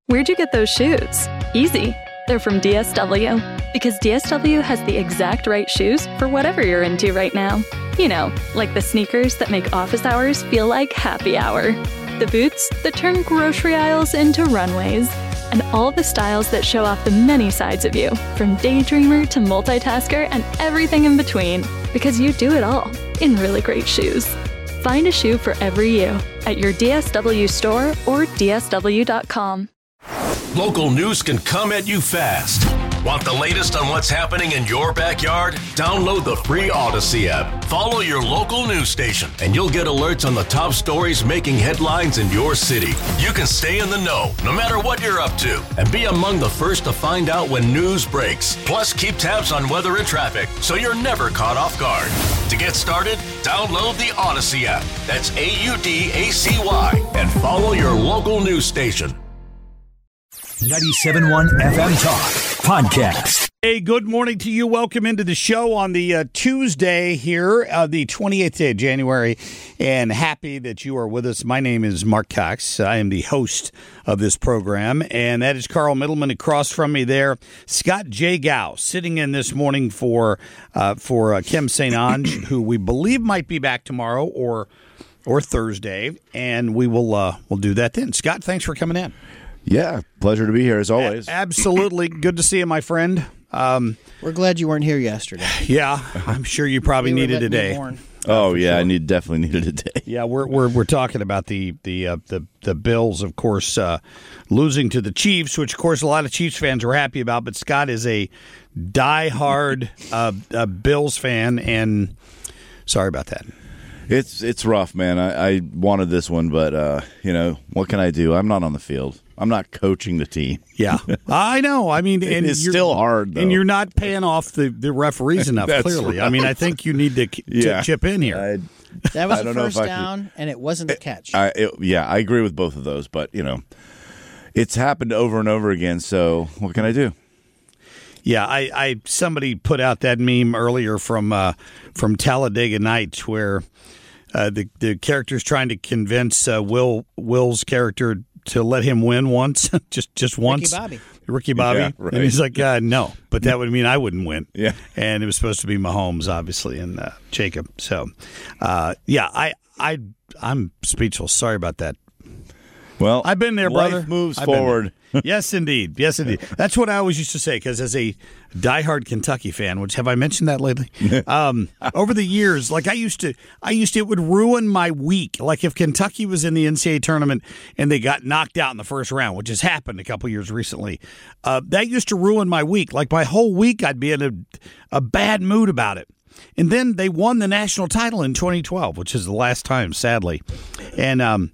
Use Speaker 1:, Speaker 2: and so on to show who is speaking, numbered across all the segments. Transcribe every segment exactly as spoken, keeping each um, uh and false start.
Speaker 1: Where'd you get those shoes? Easy. They're from D S W. Because D S W has the exact right shoes for whatever you're into right now. You know, like the sneakers that make office hours feel like happy hour. The boots that turn grocery aisles into runways. And all the styles that show off the many sides of you, from daydreamer to multitasker and everything in between. Because you do it all in really great shoes. Find a shoe for every you at your D S W store or D S W dot com.
Speaker 2: Local news can come at you fast. Want the latest on what's happening in your backyard? Download the free Odyssey app. Follow your local news station, and you'll get alerts on the top stories making headlines in your city. You can stay in the know, no matter what you're up to, and be among the first to find out when news breaks. Plus, keep tabs on weather and traffic, so you're never caught off guard. To get started, download the Odyssey app. That's A U D A C Y, and follow your local news station.
Speaker 3: ninety-seven point one F M Talk Podcast.
Speaker 4: Hey, good morning to you. Welcome into the show on the uh, Tuesday here, uh, the twenty-eighth day of January, and happy that you are with us. My name is Mark Cox. I am the host of this program, and that is Carl Middleman across from me there. Scott J. Gow sitting in this morning for uh, for uh, Kim Saint Ange, who we believe might be back tomorrow or or Thursday, and we will uh, we'll do that then. Scott, thanks for coming in.
Speaker 5: Yeah, pleasure to be here as always.
Speaker 4: A- absolutely. Good to see you, my friend. Um,
Speaker 6: We're glad you weren't here yesterday.
Speaker 4: Yeah, I'm sure you probably
Speaker 6: We were
Speaker 4: needed a
Speaker 6: letting you
Speaker 4: day.
Speaker 6: mourn.
Speaker 5: Oh yeah, sure. I need definitely needed a day.
Speaker 4: Yeah, we're we're we're talking about the the uh, the the Bills, of course, uh, losing to the Chiefs, which of course a lot of Chiefs fans are happy about. But Scott is a diehard uh, uh, Bills fan, and sorry about that.
Speaker 5: It's it's rough, man. I, I wanted this one, but uh, you know what can I do? I'm not on the field. I'm not coaching the team.
Speaker 4: Yeah, I know. I mean,
Speaker 5: it
Speaker 4: and
Speaker 5: is
Speaker 4: you're,
Speaker 5: still hard, though.
Speaker 4: And you're not paying off the, the referees enough,
Speaker 5: That's
Speaker 4: clearly.
Speaker 5: right.
Speaker 4: I mean, I think you need to, to
Speaker 5: yeah.
Speaker 4: chip in here.
Speaker 5: I,
Speaker 6: That was
Speaker 5: I
Speaker 6: a
Speaker 5: don't know
Speaker 6: first
Speaker 5: if I
Speaker 6: down,
Speaker 5: could-
Speaker 6: and it wasn't a catch.
Speaker 5: I, it, yeah, I agree with both of those, but you know, it's happened over and over again. So what can I do?
Speaker 4: Yeah, I, I somebody put out that meme earlier from uh, from Talladega Nights where uh, the the character's trying to convince uh, Will Will's character to let him win once, just just once.
Speaker 6: Ricky Bobby.
Speaker 4: Ricky Bobby.
Speaker 5: Yeah, right.
Speaker 4: And he's like, uh, no, but that would mean I wouldn't win.
Speaker 5: Yeah.
Speaker 4: And it was supposed to be Mahomes, obviously, and uh, Jacob. So, uh, yeah, I, I, I'm speechless. Sorry about that.
Speaker 5: Well,
Speaker 4: I've been there,
Speaker 5: life
Speaker 4: brother.
Speaker 5: moves
Speaker 4: I've been
Speaker 5: forward.
Speaker 4: there. Yes, indeed. Yes, indeed. That's what I always used to say, because as a diehard Kentucky fan, which have I mentioned that lately? Um, over the years, like I used to, I used to, it would ruin my week. Like if Kentucky was in the N C double A tournament and they got knocked out in the first round, which has happened a couple years recently, uh, that used to ruin my week. Like my whole week, I'd be in a, a bad mood about it. And then they won the national title in twenty twelve, which is the last time, sadly. And um,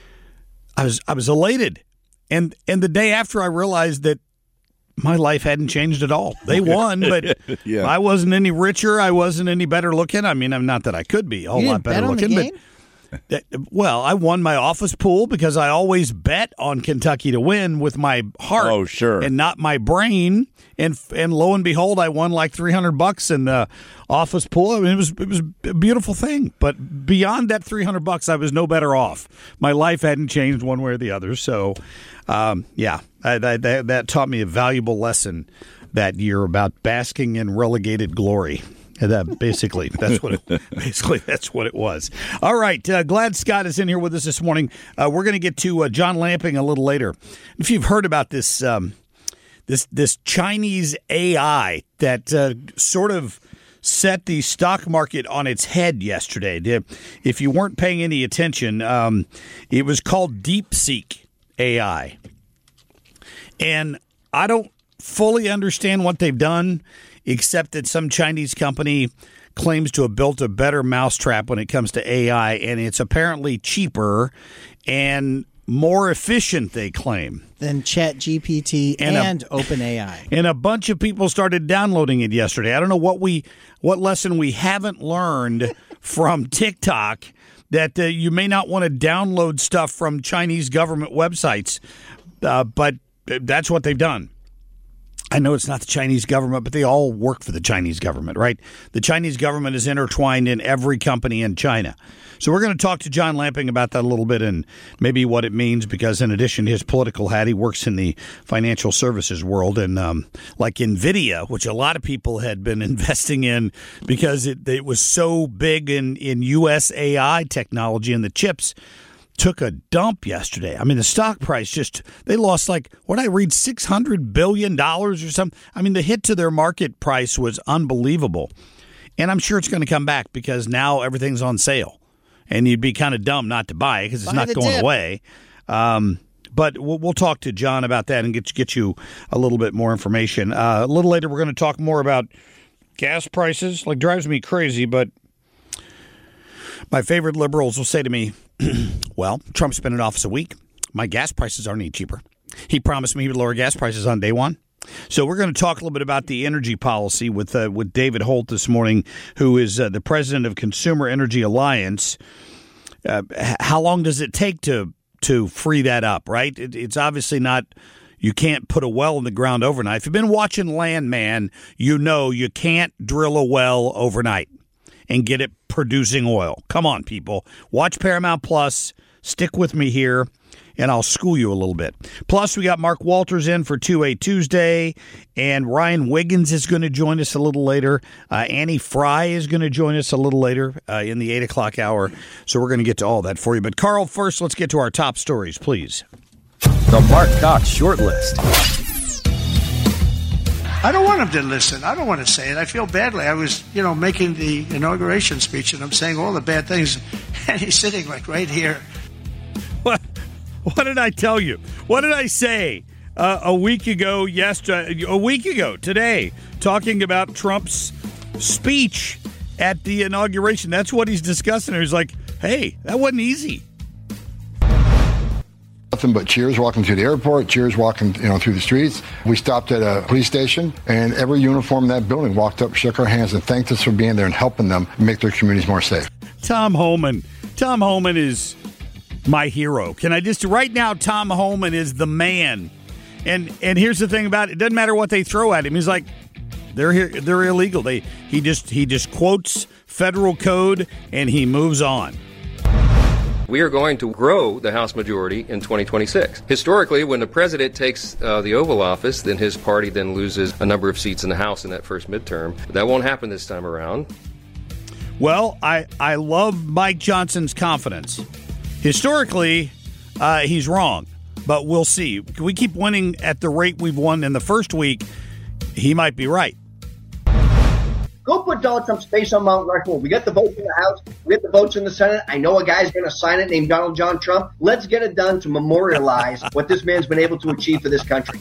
Speaker 4: I was I was elated. And and the day after, I realized that my life hadn't changed at all. They won, but
Speaker 5: Yeah.
Speaker 4: I wasn't any richer. I wasn't any better looking. I mean, I'm not that I could be a whole
Speaker 6: You
Speaker 4: lot
Speaker 6: didn't bet
Speaker 4: better
Speaker 6: on the
Speaker 4: looking.
Speaker 6: game?
Speaker 4: But that, well, I won my office pool because I always bet on Kentucky to win with my heart,
Speaker 5: Oh, sure.
Speaker 4: and not my brain. And and lo and behold, I won like three hundred bucks in the office pool. I mean, it was it was a beautiful thing. But beyond that three hundred bucks, I was no better off. My life hadn't changed one way or the other. So, um, yeah, I, that, that that taught me a valuable lesson that year about basking in relegated glory. And that basically, that's what it, basically that's what it was. All right, uh, glad Scott is in here with us this morning. Uh, we're going to get to uh, John Lamping a little later. If you've heard about this. Um, This this Chinese A I that uh, sort of set the stock market on its head yesterday. If you weren't paying any attention, um, it was called DeepSeek A I. And I don't fully understand what they've done, except that some Chinese company claims to have built a better mousetrap when it comes to A I, and it's apparently cheaper and more efficient, they claim.
Speaker 6: Than ChatGPT
Speaker 4: And
Speaker 6: and,
Speaker 4: a-
Speaker 6: OpenAI.
Speaker 4: And a bunch of people started downloading it yesterday. I don't know what we, what lesson we haven't learned from TikTok that uh, you may not want to download stuff from Chinese government websites, uh, but that's what they've done. I know it's not the Chinese government, but they all work for the Chinese government, right? The Chinese government is intertwined in every company in China. So we're going to talk to John Lamping about that a little bit and maybe what it means, because in addition to his political hat, he works in the financial services world. And um, like NVIDIA, which a lot of people had been investing in because it, it was so big in, in U S A I technology and the chips, took a dump yesterday. I mean, the stock price just, they lost like, what did I read, six hundred billion dollars or something? I mean, the hit to their market price was unbelievable. And I'm sure it's going to come back because now everything's on sale. And you'd be kind of dumb not to buy it because it's
Speaker 6: Buy
Speaker 4: not
Speaker 6: the
Speaker 4: going
Speaker 6: dip.
Speaker 4: away. Um, but we'll, we'll talk to John about that and get, get you a little bit more information. Uh, a little later, we're going to talk more about gas prices. Like, drives me crazy, but my favorite liberals will say to me, well, Trump's been in office a week. My gas prices aren't any cheaper. He promised me he would lower gas prices on day one. So we're going to talk a little bit about the energy policy with uh, with David Holt this morning, who is uh, the president of Consumer Energy Alliance. Uh, how long does it take to to free that up, right? It, it's obviously not, you can't put a well in the ground overnight. If you've been watching Landman, you know you can't drill a well overnight and get it producing oil. Come on, people. Watch Paramount Plus. Stick with me here, and I'll school you a little bit. Plus, we got Mark Walters in for two A Tuesday, and Ryan Wiggins is going to join us a little later. Uh, Annie Fry is going to join us a little later uh, in the eight o'clock hour. So we're going to get to all that for you. But, Carl, first, let's get to our top stories, please.
Speaker 3: The Mark Cox Shortlist.
Speaker 7: I don't want him to listen. I don't want to say it. I feel badly. I was, you know, making the inauguration speech, and I'm saying all the bad things, and he's sitting like right here.
Speaker 4: What, what did I tell you? What did I say uh, a week ago, yesterday, a week ago today, talking about Trump's speech at the inauguration? That's what he's discussing. He's like, hey, that wasn't easy.
Speaker 8: Nothing but cheers walking through the airport, cheers walking, you know, through the streets. We stopped at a police station, and every uniform in that building walked up, shook our hands, and thanked us for being there and helping them make their communities more safe.
Speaker 4: Tom Homan. Tom Homan is my hero. Can I just, right now, Tom Homan is the man. And and here's the thing about it. It doesn't matter what they throw at him. He's like, they're here, they're illegal. They he just he just quotes federal code and he moves on.
Speaker 9: We are going to grow the House majority in twenty twenty-six. Historically, when the president takes uh, the Oval Office, then his party then loses a number of seats in the House in that first midterm. But that won't happen this time around.
Speaker 4: Well, I, I love Mike Johnson's confidence. Historically, uh, he's wrong, but we'll see. Can we keep winning at the rate we've won in the first week? He might be right.
Speaker 10: Go put Donald Trump's face on Mount Rushmore. We got the votes in the House. We got the votes in the Senate. I know a guy's going to sign it named Donald John Trump. Let's get it done to memorialize what this man's been able to achieve for this country.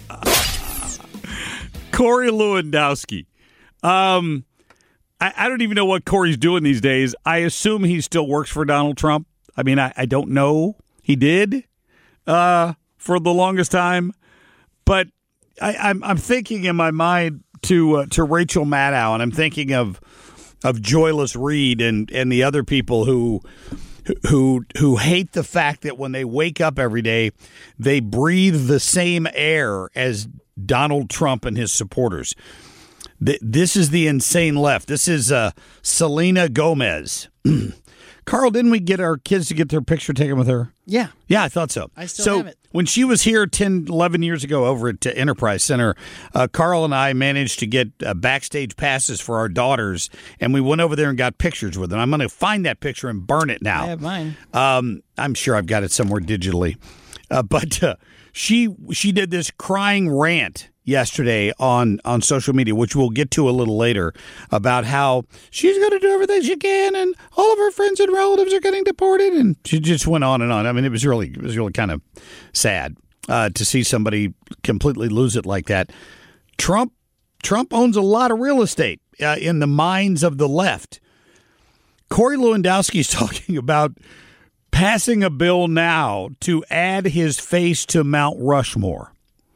Speaker 4: Corey Lewandowski. Um, I, I don't even know what Corey's doing these days. I assume he still works for Donald Trump. I mean, I, I don't know. He did uh, for the longest time. But I, I'm, I'm thinking in my mind to uh, to Rachel Maddow, and I'm thinking of of Joyless Reed and, and the other people who who who hate the fact that when they wake up every day, they breathe the same air as Donald Trump and his supporters. Th- this is the insane left. This is uh, Selena Gomez. Carl, didn't we get our kids to get their picture taken with her?
Speaker 6: Yeah.
Speaker 4: Yeah, I thought so.
Speaker 6: I still
Speaker 4: so
Speaker 6: have it.
Speaker 4: When she was here ten, eleven years ago over at uh, Enterprise Center, uh, Carl and I managed to get uh, backstage passes for our daughters, and we went over there and got pictures with them. I'm going to find that picture and burn it now.
Speaker 6: I have mine.
Speaker 4: Um, I'm sure I've got it somewhere digitally. Uh, but uh, she she did this crying rant yesterday on, on social media, which we'll get to a little later, about how she's going to do everything she can and all of her friends and relatives are getting deported. And she just went on and on. I mean, it was really it was really kind of sad uh, to see somebody completely lose it like that. Trump Trump owns a lot of real estate uh, in the minds of the left. Corey Lewandowski is talking about passing a bill now to add his face to Mount Rushmore.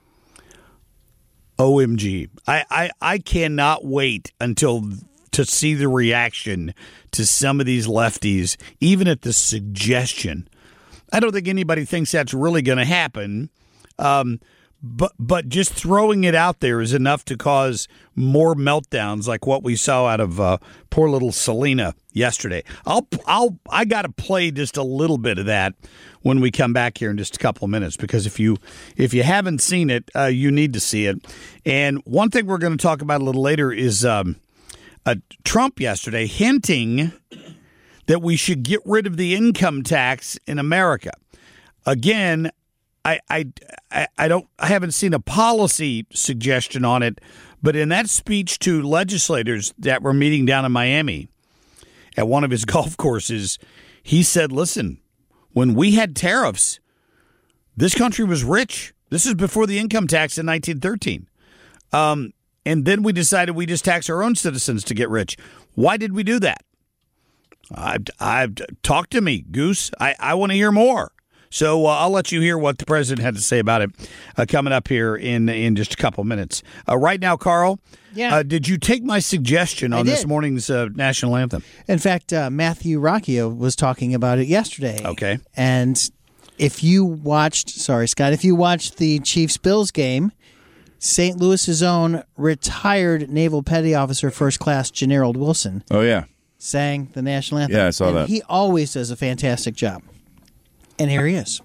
Speaker 4: O M G. I, I, I cannot wait until to see the reaction to some of these lefties, even at the suggestion. I don't think anybody thinks that's really going to happen. Um, but but just throwing it out there is enough to cause more meltdowns like what we saw out of uh, poor little Selena yesterday. I'll I'll I got to play just a little bit of that when we come back here in just a couple of minutes, because if you if you haven't seen it, uh, you need to see it. And one thing we're going to talk about a little later is um, uh, Trump yesterday hinting that we should get rid of the income tax in America. Again, I, I, I don't I haven't seen a policy suggestion on it, but in that speech to legislators that were meeting down in Miami at one of his golf courses, he said, listen, when we had tariffs, this country was rich. This is before the income tax in nineteen thirteen. Um, and then we decided we just tax our own citizens to get rich. Why did we do that? I, I, talk to me, Goose. I, I want to hear more. So uh, I'll let you hear what the president had to say about it uh, coming up here in in just a couple minutes. Uh, right now, Carl,
Speaker 6: yeah.
Speaker 4: uh, did you take my suggestion on this morning's uh, national anthem?
Speaker 6: In fact, uh, Matthew Rocchio was talking about it yesterday.
Speaker 4: Okay.
Speaker 6: And if you watched, sorry, Scott, if you watched the Chiefs-Bills game, Saint Louis's own retired Naval Petty Officer First Class Generald Wilson
Speaker 5: Oh, yeah.
Speaker 6: sang the national anthem.
Speaker 5: Yeah, I saw
Speaker 6: and
Speaker 5: that.
Speaker 6: He always does a fantastic job. And here he is.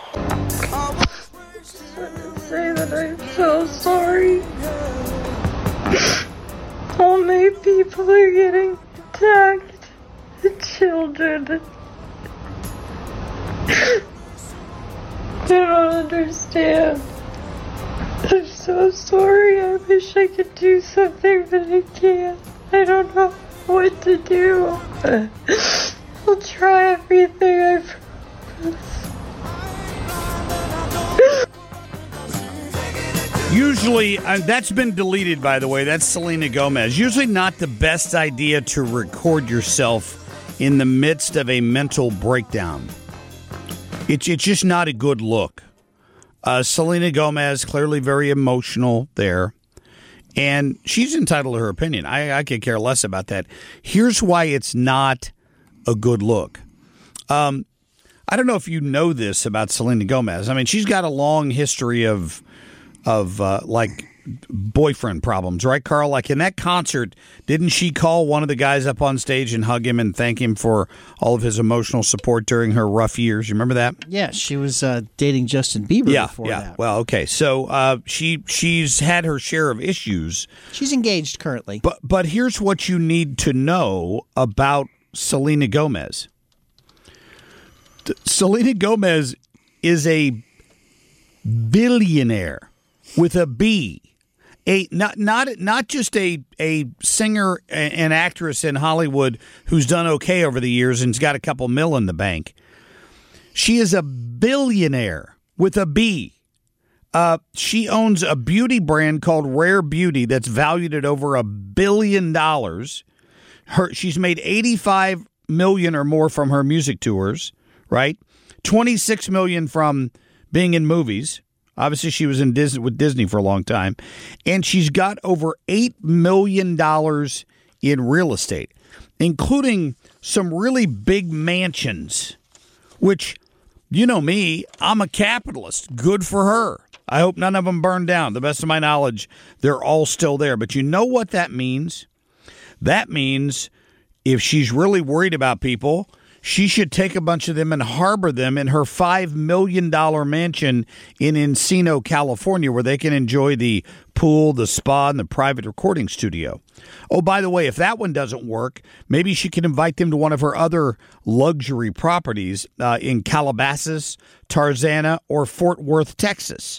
Speaker 11: Say that I'm so sorry. How many people are getting attacked? The children. I don't understand. I'm so sorry. I wish I could do something, but I can't. I don't know what to do. I'll try everything. I've
Speaker 4: Usually, uh, that's been deleted, by the way. That's Selena Gomez. Usually not the best idea to record yourself in the midst of a mental breakdown. It's, it's just not a good look. Uh, Selena Gomez, clearly very emotional there. And she's entitled to her opinion. I, I could care less about that. Here's why it's not a good look. Um, I don't know if you know this about Selena Gomez. I mean, she's got a long history of, of uh, like, boyfriend problems, right, Carl? Like, in that concert, didn't she call one of the guys up on stage and hug him and thank him for all of his emotional support during her rough years? You remember that?
Speaker 6: Yeah, she was uh, dating Justin Bieber
Speaker 4: yeah,
Speaker 6: before
Speaker 4: yeah.
Speaker 6: that.
Speaker 4: Well, okay. So uh, she she's had her share of issues.
Speaker 6: She's engaged currently.
Speaker 4: But But here's what you need to know about Selena Gomez. Selena Gomez is a billionaire with a B. A not not not just a a singer and actress in Hollywood who's done okay over the years and's got a couple mil in the bank. She is a billionaire with a B. Uh, she owns a beauty brand called Rare Beauty that's valued at over a billion dollars. Her she's made eighty-five million or more from her music tours, right? twenty-six million from being in movies. Obviously, she was in Disney with Disney for a long time, and she's got over eight million dollars in real estate, including some really big mansions, which, you know me, I'm a capitalist. Good for her. I hope none of them burned down. The best of my knowledge, they're all still there. But you know what that means? That means if she's really worried about people, she should take a bunch of them and harbor them in her five million dollars mansion in Encino, California, where they can enjoy the pool, the spa, and the private recording studio. Oh, by the way, if that one doesn't work, maybe she can invite them to one of her other luxury properties uh, in Calabasas, Tarzana, or Fort Worth, Texas.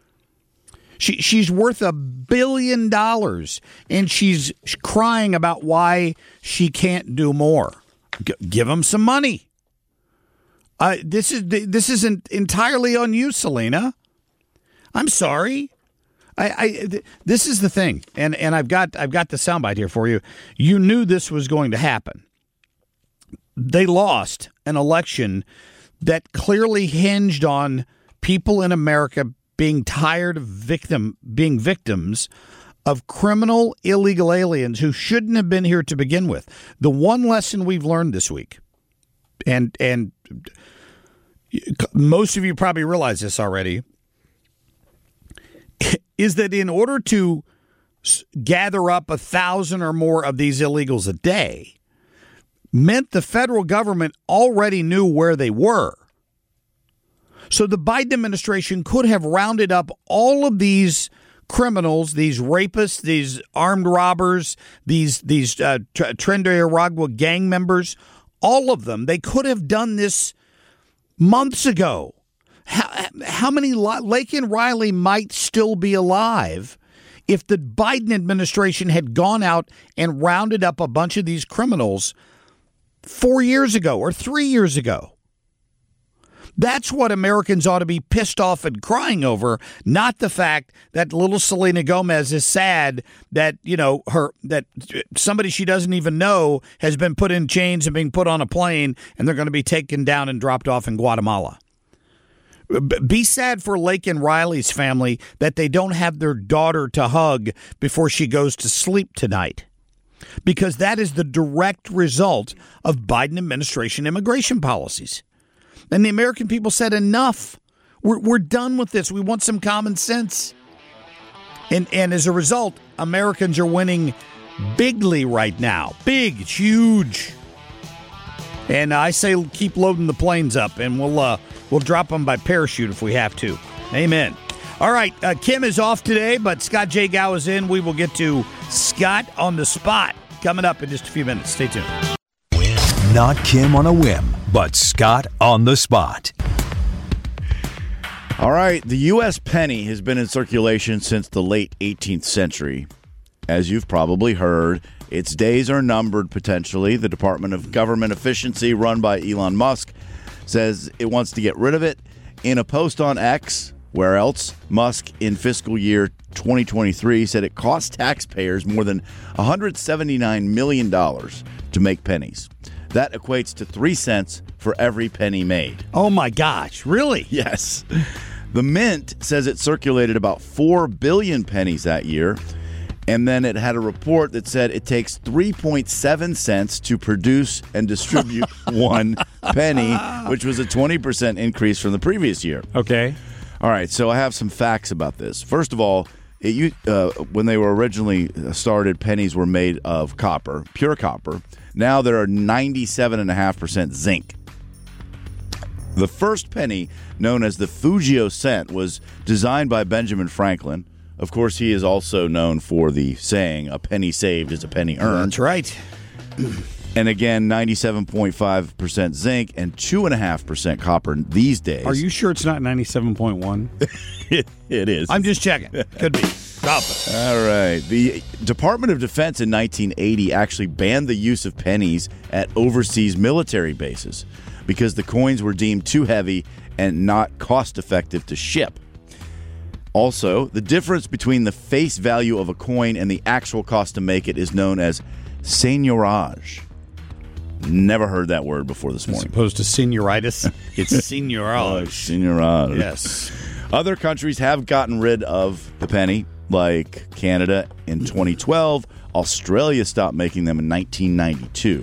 Speaker 4: She She's worth a billion dollars, and she's crying about why she can't do more. G- give them some money. Uh, this is this isn't entirely on you, Selena. I'm sorry. I, I th- this is the thing, and and I've got I've got the soundbite here for you. You knew this was going to happen. They lost an election that clearly hinged on people in America being tired of victim being victims of criminal illegal aliens who shouldn't have been here to begin with. The one lesson we've learned this week, and and most of you probably realize this already, is that in order to s- gather up a thousand or more of these illegals a day meant the federal government already knew where they were. So the Biden administration could have rounded up all of these criminals, these rapists, these armed robbers, these these uh, Tren de Aragua gang members, all of them. They could have done this months ago. How, how many Laken Riley might still be alive if the Biden administration had gone out and rounded up a bunch of these criminals four years ago or three years ago? That's what Americans ought to be pissed off and crying over, not the fact that little Selena Gomez is sad that, you know, her that somebody she doesn't even know has been put in chains and being put on a plane and they're going to be taken down and dropped off in Guatemala. Be sad for Laken Riley's family that they don't have their daughter to hug before she goes to sleep tonight, because that is the direct result of Biden administration immigration policies. And the American people said, enough. We're, we're done with this. We want some common sense. And, and as a result, Americans are winning bigly right now. Big, huge. And I say keep loading the planes up, and we'll uh, we'll drop them by parachute if we have to. Amen. All right, uh, Kim is off today, but Scott J. Gow is in. We will get to Scott on the spot coming up in just a few minutes. Stay tuned.
Speaker 3: Not Kim on a whim, but Scott on the spot.
Speaker 5: All right, the U S penny has been in circulation since the late eighteenth century. As you've probably heard, its days are numbered potentially. The Department of Government Efficiency, run by Elon Musk, says it wants to get rid of it. In a post on X, where else, Musk in fiscal year twenty twenty-three said it cost taxpayers more than one hundred seventy-nine million dollars to make pennies. That equates to three cents for every penny made.
Speaker 4: Oh, my gosh. Really?
Speaker 5: Yes. The Mint says it circulated about four billion pennies that year. And then it had a report that said it takes three point seven cents to produce and distribute one penny, which was a twenty percent increase from the previous year.
Speaker 4: Okay.
Speaker 5: All right, so I have some facts about this. First of all, it, uh, when they were originally started, pennies were made of copper, pure copper. Now there are ninety-seven point five percent zinc. The first penny, known as the Fugio cent, was designed by Benjamin Franklin. Of course, he is also known for the saying, a penny saved is a penny earned.
Speaker 4: That's right.
Speaker 5: And again, ninety-seven point five percent zinc and two point five percent copper these days.
Speaker 4: Are you sure it's not ninety-seven point one?
Speaker 5: it, it is.
Speaker 4: I'm just checking. Could be. Stop it.
Speaker 5: All right. The Department of Defense in nineteen eighty actually banned the use of pennies at overseas military bases because the coins were deemed too heavy and not cost-effective to ship. Also, the difference between the face value of a coin and the actual cost to make it is known as seigniorage. Never heard that word before this morning.
Speaker 4: As opposed to senioritis, it's seigniorage.
Speaker 5: Oh, seigniorage.
Speaker 4: Yes.
Speaker 5: Other countries have gotten rid of the penny, like Canada in twenty twelve. Australia stopped making them in nineteen ninety-two.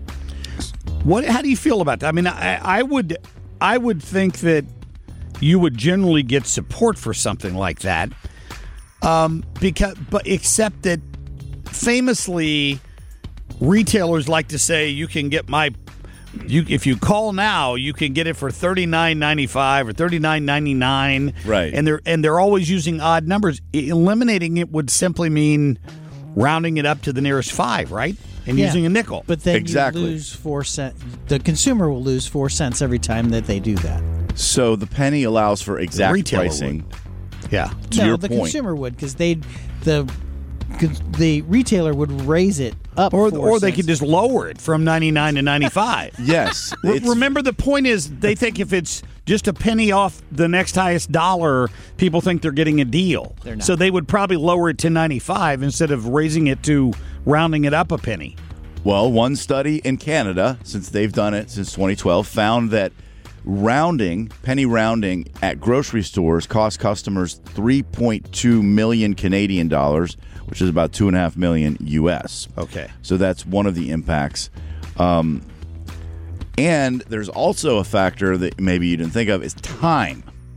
Speaker 4: What? How do you feel about that? I mean, I, I would, I would think that you would generally get support for something like that, um, because, but except that famously, retailers like to say you can get my, you if you call now, you can get it for thirty-nine ninety-five or thirty-nine ninety-nine.
Speaker 5: Right,
Speaker 4: and they're and they're always using odd numbers. Eliminating it would simply mean rounding it up to the nearest five, right? And
Speaker 6: yeah,
Speaker 4: using a nickel.
Speaker 6: But then
Speaker 5: exactly.
Speaker 6: you lose four cents. The consumer will lose four cents every time that they do that.
Speaker 5: So the penny allows for exact
Speaker 4: Retailer
Speaker 5: pricing.
Speaker 4: Would. Yeah.
Speaker 5: To
Speaker 6: no,
Speaker 5: your
Speaker 6: the
Speaker 5: point.
Speaker 6: consumer would, because they, the, the retailer would raise it up,
Speaker 4: or
Speaker 6: four
Speaker 4: or they
Speaker 6: cents.
Speaker 4: could just lower it from ninety-nine to ninety-five.
Speaker 5: Yes.
Speaker 4: Re- remember, the point is they think if it's just a penny off the next highest dollar, people think they're getting a deal.
Speaker 6: They're not.
Speaker 4: So they would probably lower it to ninety-five instead of raising it to rounding it up a penny.
Speaker 5: Well, one study in Canada, since they've done it since twenty twelve, found that rounding, penny rounding at grocery stores cost customers three point two million Canadian dollars, which is about two and a half million U S.
Speaker 4: Okay.
Speaker 5: So that's one of the impacts. Um, and there's also a factor that maybe you didn't think of is time.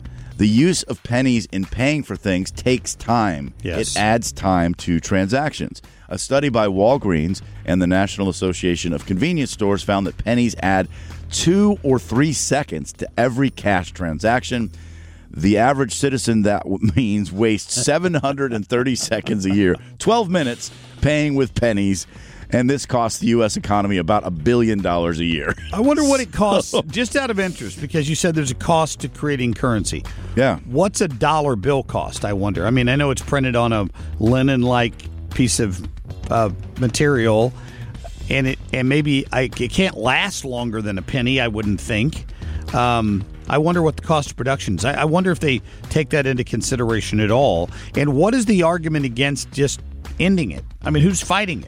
Speaker 5: The use of pennies in paying for things takes time.
Speaker 4: Yes.
Speaker 5: It adds time to transactions. A study by Walgreens and the National Association of Convenience Stores found that pennies add two or three seconds to every cash transaction. The average citizen, that means, wastes seven hundred thirty seconds a year, twelve minutes, paying with pennies. And this costs the U S economy about a billion dollars a year.
Speaker 4: I wonder what it costs, just out of interest, because you said there's a cost to creating currency.
Speaker 5: Yeah.
Speaker 4: What's a dollar bill cost, I wonder? I mean, I know it's printed on a linen-like piece of uh, material, and it and maybe I, it can't last longer than a penny, I wouldn't think. Um, I wonder what the cost of production is. I, I wonder if they take that into consideration at all. And what is the argument against just ending it? I mean, who's fighting it?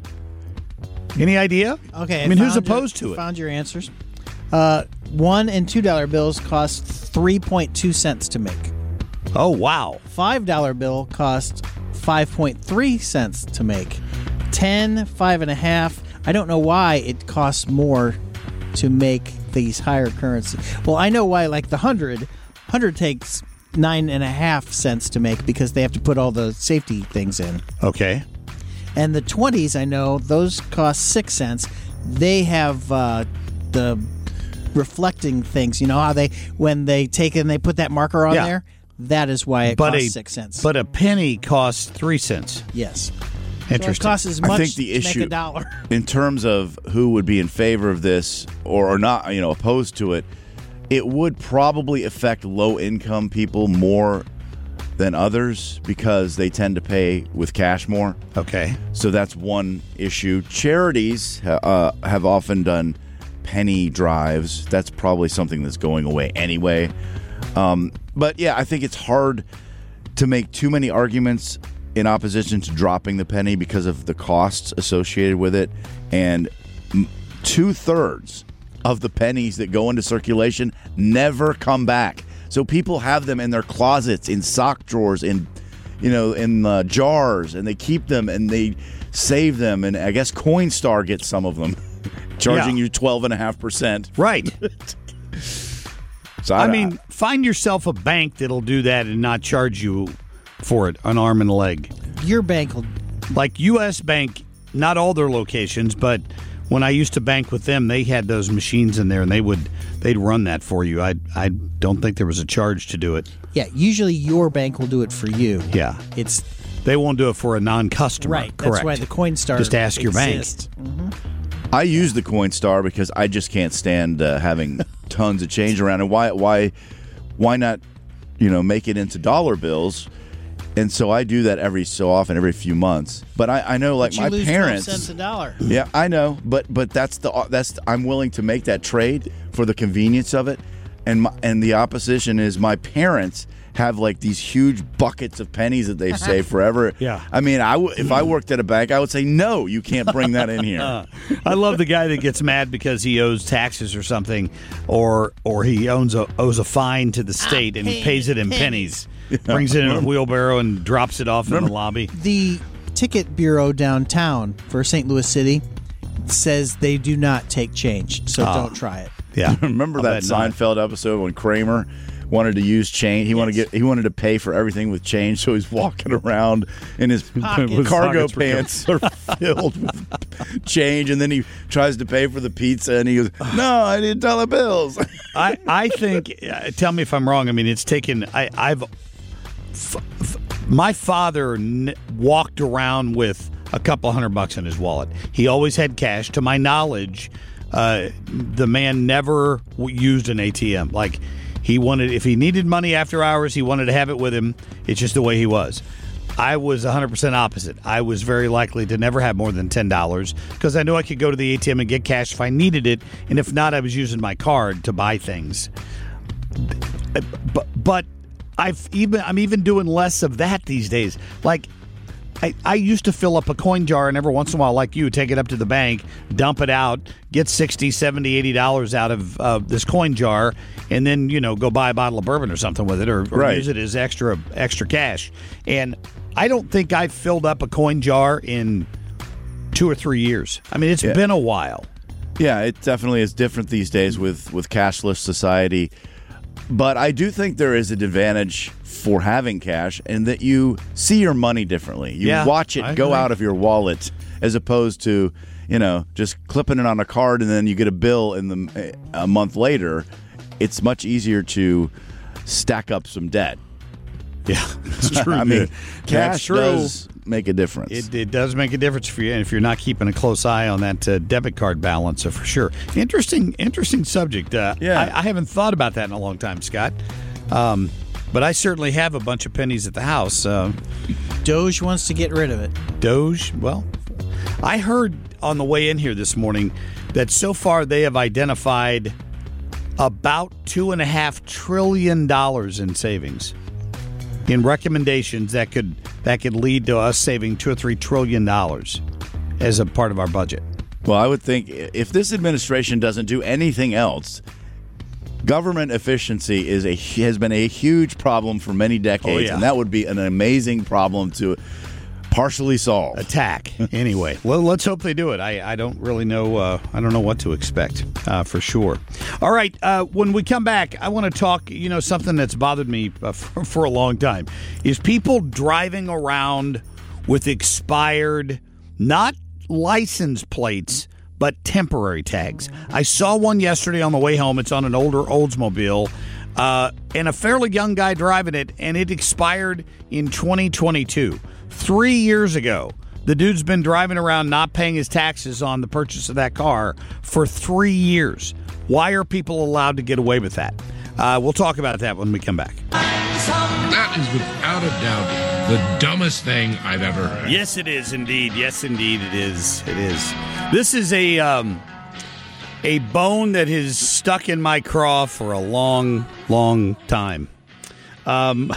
Speaker 4: Any idea?
Speaker 6: Okay.
Speaker 4: I mean, who's
Speaker 6: found
Speaker 4: opposed
Speaker 6: your,
Speaker 4: to it?
Speaker 6: Found your answers. Uh, one and two dollar bills cost three point two cents to make.
Speaker 4: Oh wow!
Speaker 6: Five dollar bill cost five point three cents to make. Ten, five and a half. I don't know why it costs more to make these higher currency. Well, I know why. Like the hundred, hundred takes nine and a half cents to make because they have to put all the safety things in.
Speaker 4: Okay.
Speaker 6: And the twenties, I know, those cost six cents. They have uh, the reflecting things. You know how they, when they take it and they put that marker on
Speaker 4: Yeah.
Speaker 6: there? That is why it
Speaker 4: But
Speaker 6: costs
Speaker 4: a
Speaker 6: six cents.
Speaker 4: but a penny costs three cents.
Speaker 6: Yes.
Speaker 4: Interesting.
Speaker 6: So it costs as much
Speaker 5: I think the
Speaker 6: to
Speaker 5: issue
Speaker 6: make a dollar.
Speaker 5: in terms of who would be in favor of this or, or not, you know, opposed to it, it would probably affect low-income people more than others because they tend to pay with cash more.
Speaker 4: Okay.
Speaker 5: So that's one issue. Charities uh, have often done penny drives. That's probably something that's going away anyway. Um, but yeah, I think it's hard to make too many arguments in opposition to dropping the penny because of the costs associated with it. And m- two-thirds of the pennies that go into circulation never come back. So people have them in their closets, in sock drawers, in you know, in uh, jars, and they keep them and they save them. And I guess Coinstar gets some of them, charging
Speaker 4: Yeah.
Speaker 5: you twelve and a half percent.
Speaker 4: Right.
Speaker 5: So
Speaker 4: I,
Speaker 5: I,
Speaker 4: mean, find yourself a bank that'll do that and not charge you for it, an arm and a leg.
Speaker 6: Your bank will.
Speaker 4: Like U S Bank, not all their locations, but when I used to bank with them, they had those machines in there, and they would they'd run that for you. I I don't think there was a charge to do it.
Speaker 6: Yeah, usually your bank will do it for you.
Speaker 4: Yeah,
Speaker 6: It's
Speaker 4: they won't do it for a non-customer.
Speaker 6: right.
Speaker 4: Correct.
Speaker 6: That's why the Coinstar
Speaker 4: Just ask your bank.
Speaker 6: exists. Mhm.
Speaker 5: I use the Coinstar because I just can't stand uh, having tons of change around. And why why why not, you know, make it into dollar bills? And so I do that every so often, every few months. But I, I know, like
Speaker 6: But you
Speaker 5: my
Speaker 6: lose
Speaker 5: parents,
Speaker 6: twelve cents a dollar.
Speaker 5: yeah, I know. But but that's the that's I'm willing to make that trade for the convenience of it. And my, and the opposition is my parents have like these huge buckets of pennies that they've saved forever.
Speaker 4: Yeah.
Speaker 5: I mean, I w- if I worked at a bank, I would say no, you can't bring that in here.
Speaker 4: Uh, I love the guy that gets mad because he owes taxes or something, or or he owns a, owes a fine to the state and he pays it in pennies. Brings it in a wheelbarrow and drops it off in the lobby.
Speaker 6: The ticket bureau downtown for Saint Louis City says they do not take change, so
Speaker 4: Oh.
Speaker 6: don't try it.
Speaker 4: Yeah,
Speaker 5: Remember
Speaker 4: I'll
Speaker 5: that
Speaker 4: bet not.
Speaker 5: Seinfeld episode when Kramer wanted to use change? He wanted to get he wanted to pay for everything with change, so he's walking around and his
Speaker 6: Pockets.
Speaker 5: cargo
Speaker 4: Pockets were filled.
Speaker 5: pants are filled with change, and then he tries to pay for the pizza, and he goes, "No, I need dollar bills."
Speaker 4: I, I think, uh, tell me if I'm wrong. I mean, it's taken, I, I've, f- f- my father n- walked around with a couple hundred bucks in his wallet. He always had cash. To my knowledge, uh, the man never w- used an A T M. Like, he wanted, if he needed money after hours, he wanted to have it with him. It's just the way he was. I was one hundred percent opposite. I was very likely to never have more than ten dollars because I knew I could go to the A T M and get cash if I needed it, and if not, I was using my card to buy things. But but I've even I'm even doing less of that these days. Like, I, I used to fill up a coin jar, and every once in a while, like you, take it up to the bank, dump it out, get sixty, seventy, eighty dollars out of uh, this coin jar, and then, you know, go buy a bottle of bourbon or something with it, or, or
Speaker 5: Right.
Speaker 4: use it as extra extra cash. And I don't think I've filled up a coin jar in two or three years. I mean, it's
Speaker 5: Yeah.
Speaker 4: been a while.
Speaker 5: Yeah, it definitely is different these days with, with cashless society. But I do think there is an advantage for having cash in that you see your money differently. You
Speaker 4: Yeah,
Speaker 5: watch it
Speaker 4: I
Speaker 5: go
Speaker 4: agree.
Speaker 5: out of your wallet as opposed to, you know, just clipping it on a card and then you get a bill in the a month later. It's much easier to stack up some debt.
Speaker 4: Yeah, it's true.
Speaker 5: I mean,
Speaker 4: That's
Speaker 5: cash
Speaker 4: true.
Speaker 5: does make a difference.
Speaker 4: It, it does make a difference for you, and if you're not keeping a close eye on that uh, debit card balance, uh, for sure. Interesting, interesting subject. Uh,
Speaker 5: Yeah.
Speaker 4: I, I haven't thought about that in a long time, Scott. Um, but I certainly have a bunch of pennies at the house. Uh,
Speaker 6: Doge wants to get rid of it.
Speaker 4: Doge, well, I heard on the way in here this morning that so far they have identified about two and a half trillion dollars in savings, in recommendations that could that could lead to us saving two or three trillion dollars as a part of our budget.
Speaker 5: Well, I would think if this administration doesn't do anything else, government efficiency is a has been a huge problem for many decades,
Speaker 4: Oh, yeah.
Speaker 5: and that would be an amazing problem to partially solve.
Speaker 4: Attack anyway. Well, let's hope they do it. I, I don't really know. Uh, I don't know what to expect uh, for sure. All right. Uh, when we come back, I want to talk. You know, something that's bothered me uh, for, for a long time is people driving around with expired, not license plates, but temporary tags. I saw one yesterday on the way home. It's on an older Oldsmobile, uh, and a fairly young guy driving it, and it expired in twenty twenty-two. Three years ago, the dude's been driving around not paying his taxes on the purchase of that car for three years. Why are people allowed to get away with that? Uh, we'll talk about that when we come back.
Speaker 12: That is without a doubt the dumbest thing I've ever heard.
Speaker 4: Yes, it is indeed. Yes, indeed, it is. It is. This is a um, a bone that has stuck in my craw for a long, long time. Um,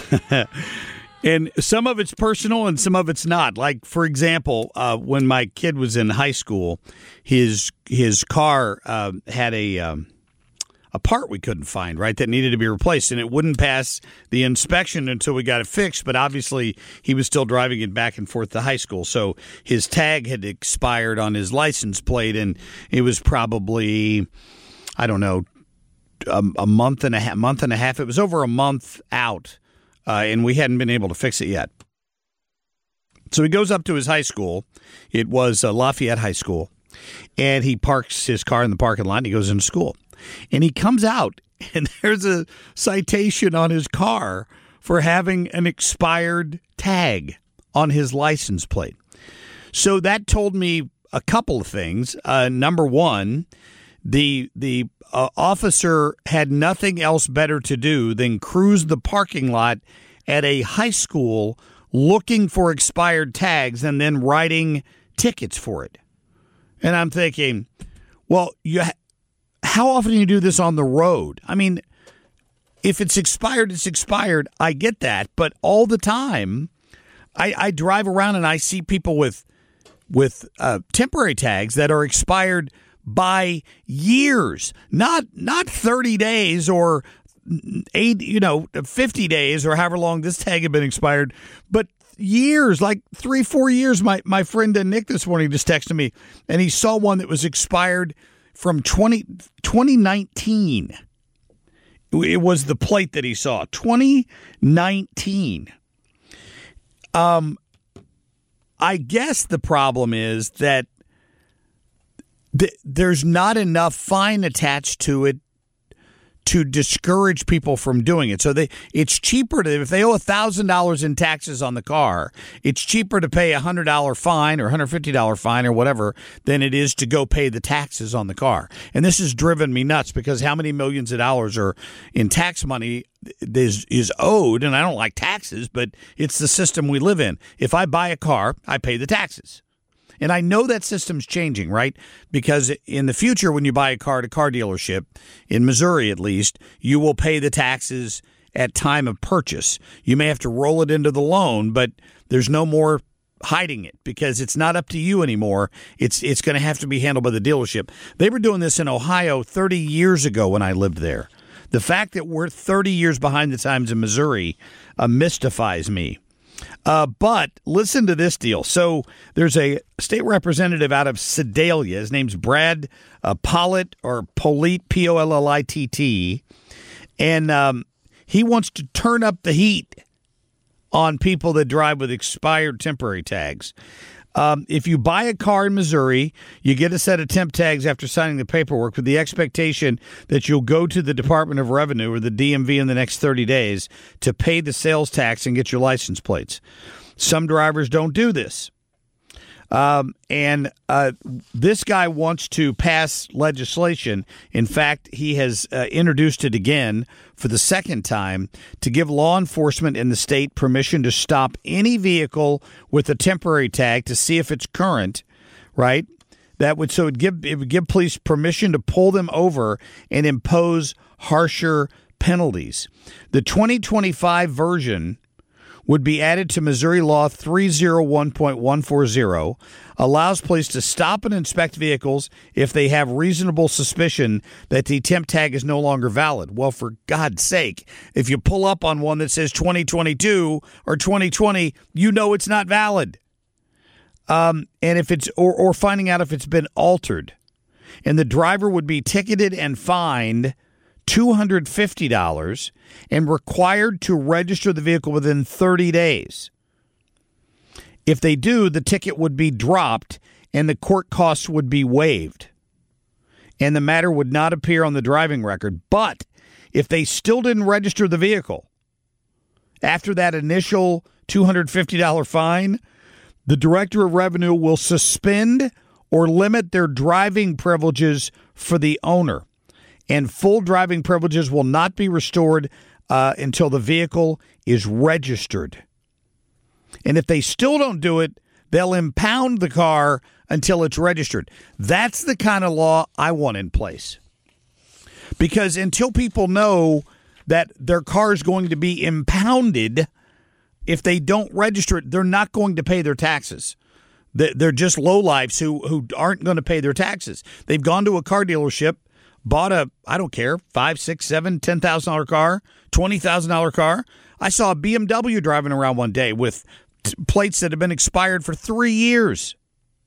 Speaker 4: and some of it's personal and some of it's not. Like, for example, uh, when my kid was in high school, his his car uh, had a um, a part we couldn't find, right, that needed to be replaced, and it wouldn't pass the inspection until we got it fixed. But obviously, he was still driving it back and forth to high school, so his tag had expired on his license plate, and it was probably, I don't know, a, a month and a half. Month and a half. It was over a month out. Uh, and we hadn't been able to fix it yet. So he goes up to his high school. It was uh, Lafayette High School. And he parks his car in the parking lot and he goes into school. And he comes out and there's a citation on his car for having an expired tag on his license plate. So that told me a couple of things. Uh, number one, the the uh, officer had nothing else better to do than cruise the parking lot at a high school looking for expired tags and then writing tickets for it. And I'm thinking, well, you ha- how often do you do this on the road? I mean, if it's expired, it's expired. I get that. But all the time, I, I drive around and I see people with with uh, temporary tags that are expired by years, not not thirty days or eight, you know, fifty days or however long this tag had been expired, but years, like three, four years. My my friend Nick this morning just texted me, and he saw one that was expired from twenty, twenty nineteen. It was the plate that he saw, twenty nineteen. Um, I guess the problem is that there's not enough fine attached to it to discourage people from doing it. So they, it's cheaper to, if they owe one thousand dollars in taxes on the car, it's cheaper to pay a one hundred dollars fine or one hundred fifty dollars fine or whatever than it is to go pay the taxes on the car. And this has driven me nuts because how many millions of dollars are in tax money is, is owed, and I don't like taxes, but it's the system we live in. If I buy a car, I pay the taxes. And I know that system's changing, right? Because in the future, when you buy a car at a car dealership, in Missouri at least, you will pay the taxes at time of purchase. You may have to roll it into the loan, but there's no more hiding it because it's not up to you anymore. It's it's going to have to be handled by the dealership. They were doing this in Ohio thirty years ago when I lived there. The fact that we're thirty years behind the times in Missouri uh, mystifies me. Uh, but listen to this deal. So there's a state representative out of Sedalia. His name's Brad uh, Pollitt or Pollitt, P O L L I T T. And um, he wants to turn up the heat on people that drive with expired temporary tags. Um, if you buy a car in Missouri, you get a set of temp tags after signing the paperwork with the expectation that you'll go to the Department of Revenue or the D M V in the next thirty days to pay the sales tax and get your license plates. Some drivers don't do this. Um, and uh, this guy wants to pass legislation. In fact, he has uh, introduced it again for the second time to give law enforcement in the state permission to stop any vehicle with a temporary tag to see if it's current, right? That would so it would give it would give police permission to pull them over and impose harsher penalties. The twenty twenty-five version would be added to Missouri Law three oh one point one four zero, allows police to stop and inspect vehicles if they have reasonable suspicion that the temp tag is no longer valid. Well, for God's sake, if you pull up on one that says twenty twenty-two or twenty twenty, you know it's not valid. Um, and if it's or, or finding out if it's been altered. And the driver would be ticketed and fined two hundred fifty dollars and required to register the vehicle within thirty days. If they do, the ticket would be dropped and the court costs would be waived. And the matter would not appear on the driving record. But if they still didn't register the vehicle after that initial two hundred fifty dollars fine, the Director of Revenue will suspend or limit their driving privileges for the owner. And full driving privileges will not be restored uh, until the vehicle is registered. And if they still don't do it, they'll impound the car until it's registered. That's the kind of law I want in place. Because until people know that their car is going to be impounded, if they don't register it, they're not going to pay their taxes. They're just lowlifes who, who aren't going to pay their taxes. They've gone to a car dealership, bought a, I don't care, five, six, seven, ten thousand dollar car, twenty thousand dollar car. I saw a B M W driving around one day with t- plates that have been expired for three years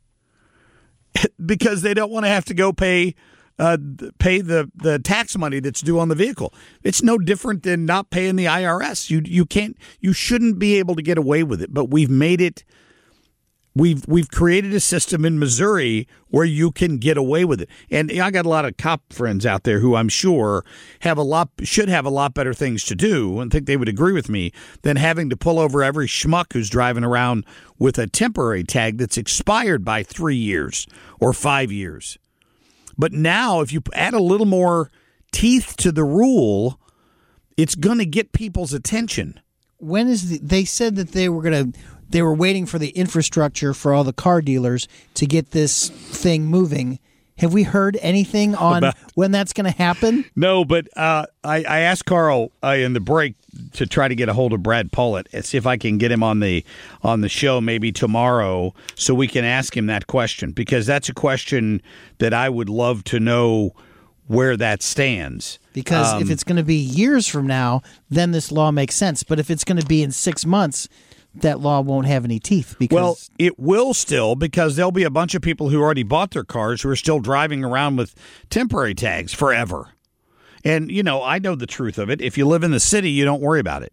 Speaker 4: because they don't want to have to go pay uh, pay the, the tax money that's due on the vehicle. It's no different than not paying the I R S. You you can't you shouldn't be able to get away with it, but we've made it. We've we've created a system in Missouri where you can get away with it. And I got a lot of cop friends out there who I'm sure have a lot should have a lot better things to do and think they would agree with me than having to pull over every schmuck who's driving around with a temporary tag that's expired by three years or five years. But now if you add a little more teeth to the rule, it's going to get people's attention.
Speaker 6: When is the, they said that they were going to They were waiting for the infrastructure for all the car dealers to get this thing moving. Have we heard anything on About, when that's going to happen?
Speaker 4: No, but uh, I, I asked Carl uh, in the break to try to get a hold of Brad Pollitt and see if I can get him on the on the show maybe tomorrow so we can ask him that question, because that's a question that I would love to know where that stands.
Speaker 6: Because um, if it's going to be years from now, then this law makes sense. But if it's going to be in six months, that law won't have any teeth. Because
Speaker 4: well, it will still, because there'll be a bunch of people who already bought their cars who are still driving around with temporary tags forever. And, you know, I know the truth of it. If you live in the city, you don't worry about it.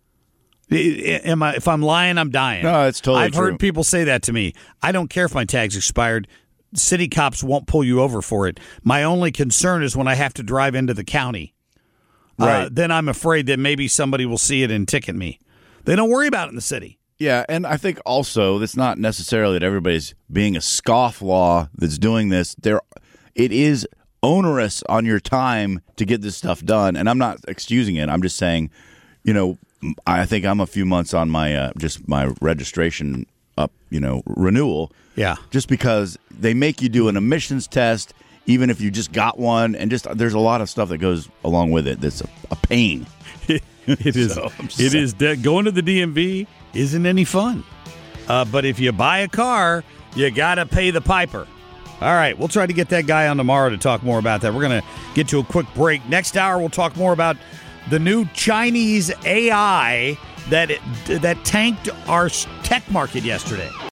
Speaker 4: Am I, if I'm lying, I'm dying.
Speaker 5: No, it's totally
Speaker 4: I've
Speaker 5: true.
Speaker 4: heard people say that to me. I don't care if my tag's expired. City cops won't pull you over for it. My only concern is when I have to drive into the county.
Speaker 5: Right.
Speaker 4: Uh, then I'm afraid that maybe somebody will see it and ticket me. They don't worry about it in the city.
Speaker 5: Yeah, and I think also it's not necessarily that everybody's being a scofflaw that's doing this. There, it is onerous on your time to get this stuff done, and I'm not excusing it. I'm just saying, you know, I think I'm a few months on my uh, just my registration up, you know, renewal.
Speaker 4: Yeah,
Speaker 5: just because they make you do an emissions test, even if you just got one, and just there's a lot of stuff that goes along with it that's a, a pain.
Speaker 4: It is.
Speaker 5: So,
Speaker 4: it is. De- going to the D M V isn't any fun. Uh, but if you buy a car, you got to pay the piper. All right, we'll try to get that guy on tomorrow to talk more about that. We're going to get to a quick break. Next hour, we'll talk more about the new Chinese A I that it, that tanked our tech market yesterday.